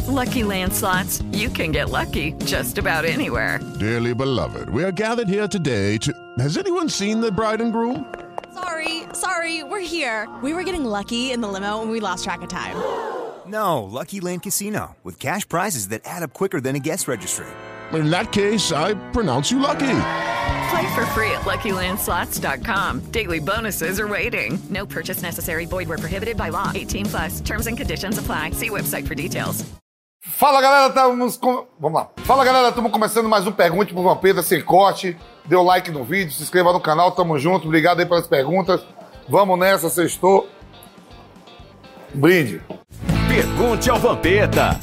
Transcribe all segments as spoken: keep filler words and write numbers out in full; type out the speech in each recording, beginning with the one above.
Lucky Land Slots, you can get lucky just about anywhere. Dearly beloved, we are gathered here today to... Has anyone seen the bride and groom? Sorry, sorry, we're here. We were getting lucky in the limo and we lost track of time. No, Lucky Land Casino, with cash prizes that add up quicker than a guest registry. In that case, I pronounce you lucky. Play for free at Lucky Land Slots dot com. Daily bonuses are waiting. No purchase necessary. Void where prohibited by law. eighteen plus. Terms and conditions apply. See website for details. Fala, galera, estamos com... Vamos lá. Fala, galera, estamos começando mais um Pergunte pro Vampeta sem corte. Dê o like no vídeo, se inscreva no canal, tamo junto. Obrigado aí pelas perguntas. Vamos nessa, sextou. Brinde. Pergunte ao Vampeta.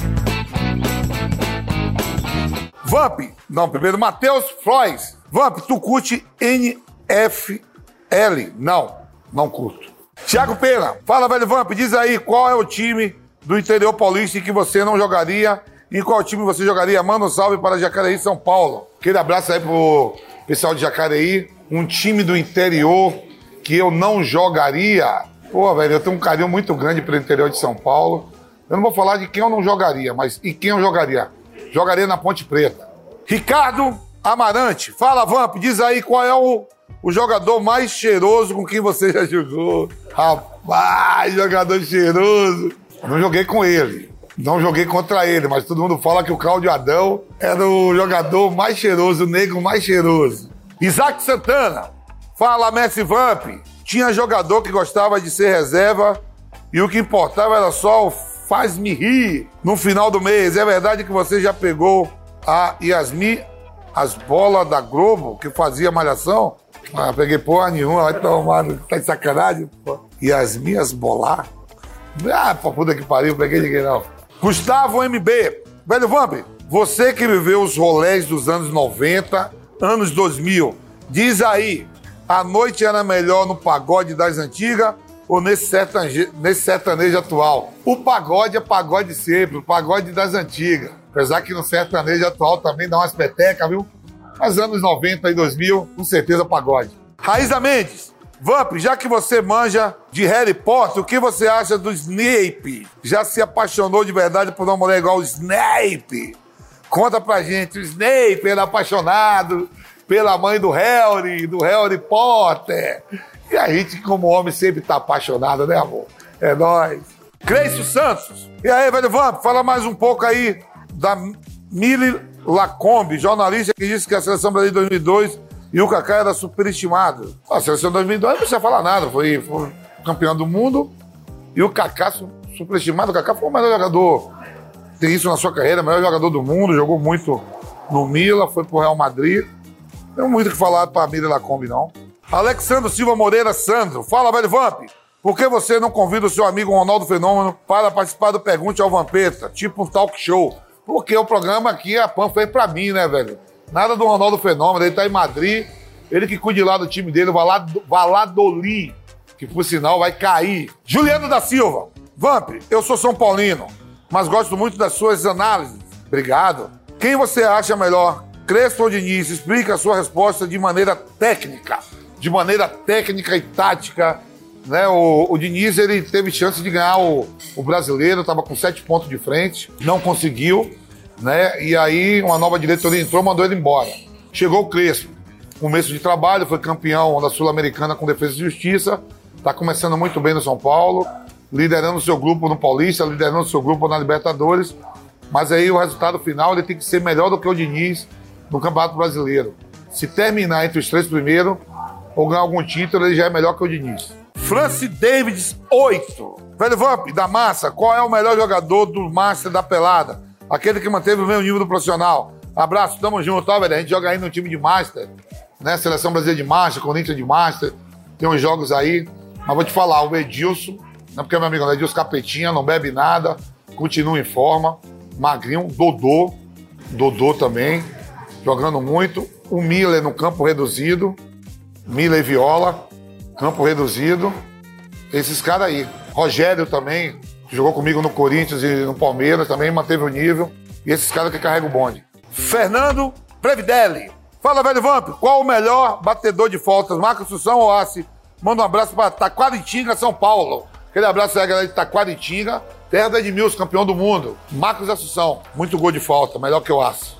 Vamp, não, primeiro, Matheus Frois. Vamp, tu curte N F L? Não, não curto. Thiago Pena, fala, velho Vamp, diz aí qual é o time do interior paulista em que você não jogaria e em qual time você jogaria. Manda um salve para Jacareí, São Paulo. Aquele abraço aí pro pessoal de Jacareí. Um time do interior que eu não jogaria. Pô, velho, eu tenho um carinho muito grande pelo interior de São Paulo. Eu não vou falar de quem eu não jogaria, mas e quem eu jogaria? Jogaria na Ponte Preta. Ricardo Amarante, fala, Vamp, diz aí qual é o, o jogador mais cheiroso com quem você já jogou. Rapaz, jogador cheiroso. Não joguei com ele, não joguei contra ele, mas todo mundo fala que o Cláudio Adão era o jogador mais cheiroso, o negro mais cheiroso. Isaac Santana, fala, Messi Vamp, tinha jogador que gostava de ser reserva e o que importava era só o faz-me rir no final do mês. É verdade que você já pegou a Yasmin, as bolas da Globo, que fazia malhação? Ah, peguei porra nenhuma, vai tomar, tá de sacanagem, pô. Yasmin, as bolar? Ah, pra puta que pariu, peguei ninguém não. Gustavo M B, velho Vamp, você que viveu os rolés dos anos noventa, anos dois mil, diz aí, a noite era melhor no pagode das antigas ou nesse sertanejo, nesse sertanejo atual? O pagode é pagode sempre, o pagode das antigas. Apesar que no sertanejo atual também dá umas petecas, viu? Mas anos noventa e dois mil, com certeza pagode. Raíza Mendes, Vamp, já que você manja de Harry Potter, o que você acha do Snape? Já se apaixonou de verdade por uma mulher igual o Snape? Conta pra gente, o Snape era apaixonado pela mãe do Harry, do Harry Potter. E a gente, como homem, sempre tá apaixonado, né, amor? É nóis. Cleicio Santos. E aí, velho Vamp, fala mais um pouco aí da Mili Lacombe, jornalista que disse que a seleção brasileira de dois mil e dois e o Kaká era superestimado. A seleção de dois mil e dois não precisa falar nada, foi, foi campeão do mundo e o Kaká superestimado. O Kaká foi o melhor jogador, tem isso na sua carreira, o melhor jogador do mundo, jogou muito no Milan, foi pro Real Madrid. Não tem muito o que falar pra Mili Lacombe, não. Alexandre Silva Moreira Sandro, fala, velho Vamp, por que você não convida o seu amigo Ronaldo Fenômeno para participar do Pergunte ao Vampeta, tipo um talk show? Porque o programa aqui, a Pan fez pra mim, né, velho? Nada do Ronaldo Fenômeno, ele tá em Madrid, ele que cuide lá do time dele, o Valladolid, que por sinal vai cair. Juliano da Silva, Vamp, eu sou São Paulino, mas gosto muito das suas análises. Obrigado. Quem você acha melhor, Crespo ou Diniz? Explica a sua resposta de maneira técnica. De maneira técnica e tática, né? O, o Diniz, ele teve chance de ganhar o, o brasileiro, estava com sete pontos de frente, não conseguiu, né? E aí uma nova diretoria entrou, mandou ele embora. Chegou o Crespo, começo de trabalho, foi campeão da Sul-Americana com Defesa e Justiça, está começando muito bem no São Paulo, liderando o seu grupo no Paulista, liderando o seu grupo na Libertadores, mas aí o resultado final ele tem que ser melhor do que o Diniz no Campeonato Brasileiro. Se terminar entre os três primeiros, ou ganhar algum título, ele já é melhor que o Diniz. Francis Davids, oito. Velho Vamp, da Massa, qual é o melhor jogador do Master da Pelada? Aquele que manteve o mesmo nível do profissional. Abraço, tamo junto, tá, velho? A gente joga aí no time de Master, né? Seleção Brasileira de Master, Corinthians de Master. Tem uns jogos aí. Mas vou te falar, o Edilson, não porque é meu amigo, o Edilson Capetinha, não bebe nada, continua em forma. Magrinho, Dodô, Dodô também, jogando muito. O Miller no campo reduzido. Miller e Viola, campo reduzido. Esses caras aí. Rogério também, que jogou comigo no Corinthians e no Palmeiras, também manteve o nível. E esses caras que carregam o bonde. Fernando Previdelli. Fala, velho Vamp, qual o melhor batedor de faltas? Marcos Sussão ou Assi? Manda um abraço para Taquaritinga, São Paulo. Aquele abraço aí, galera de Taquaritinga. Terra do Edmilson, campeão do mundo. Marcos Assunção, muito gol de falta, melhor que o Aço.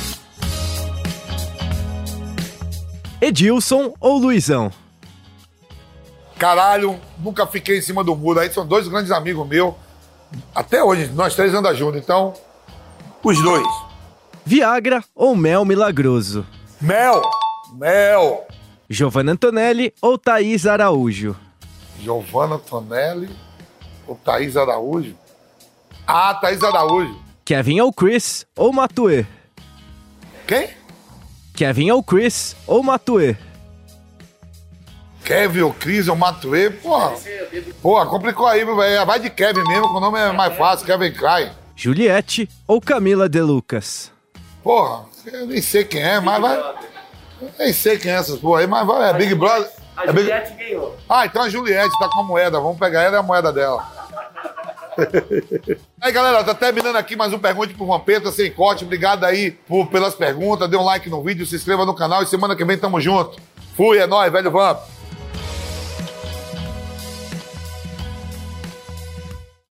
Edilson ou Luizão? Caralho, nunca fiquei em cima do muro. Aí são dois grandes amigos meus. Até hoje, nós três andamos juntos, então, os dois. Viagra ou mel milagroso? Mel, mel. Giovanna Antonelli ou Thaís Araújo? Giovanna Antonelli ou Thaís Araújo? Ah, Thaís Araújo. Kevin ou Chris ou Matuê? Quem? Kevin ou Chris ou Matuê? Kevin ou Chris ou Matuê? Porra, porra, complicou aí, velho. Vai de Kevin mesmo, que o nome é mais fácil, Kevin Klein. Juliette ou Camila De Lucas? Porra, eu nem sei quem é, mas vai... Eu nem sei quem é essas porra aí, mas vai, é Big Brother. A é Big... Juliette ganhou. Ah, então a Juliette tá com a moeda. Vamos pegar ela e a moeda dela. Aí, galera, tá terminando aqui mais um Pergunte pro Vampeta, sem corte. Obrigado aí por, pelas perguntas. Dê um like no vídeo, se inscreva no canal e semana que vem tamo junto. Fui, é nóis, velho Vamp.